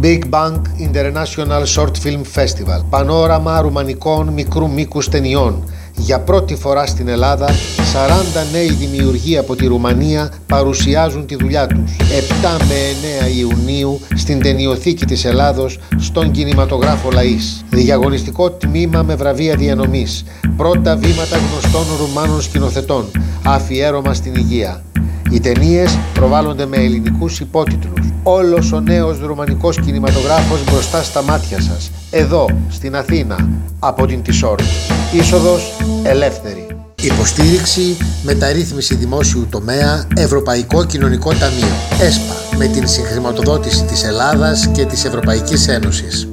Big Bang International Short Film Festival. Πανόραμα ρουμανικών μικρού μήκους ταινιών. Για πρώτη φορά στην Ελλάδα, 40 νέοι δημιουργοί από τη Ρουμανία παρουσιάζουν τη δουλειά τους. 7 με 9 Ιουνίου στην Ταινιοθήκη της Ελλάδος, στον κινηματογράφο Λαΐς. Διαγωνιστικό τμήμα με βραβεία διανομής. Πρώτα βήματα γνωστών Ρουμάνων σκηνοθετών. Αφιέρωμα στην υγεία. Οι ταινίες προβάλλονται με ελληνικούς υπότιτλους. Όλος ο νέος ρουμανικός κινηματογράφος μπροστά στα μάτια σας. Εδώ, στην Αθήνα, από την Τισόρ. Είσοδος ελεύθερη. Υποστήριξη μεταρρύθμιση δημόσιου τομέα, Ευρωπαϊκό Κοινωνικό Ταμείο, ΕΣΠΑ, με την συγχρηματοδότηση της Ελλάδας και της Ευρωπαϊκής Ένωσης.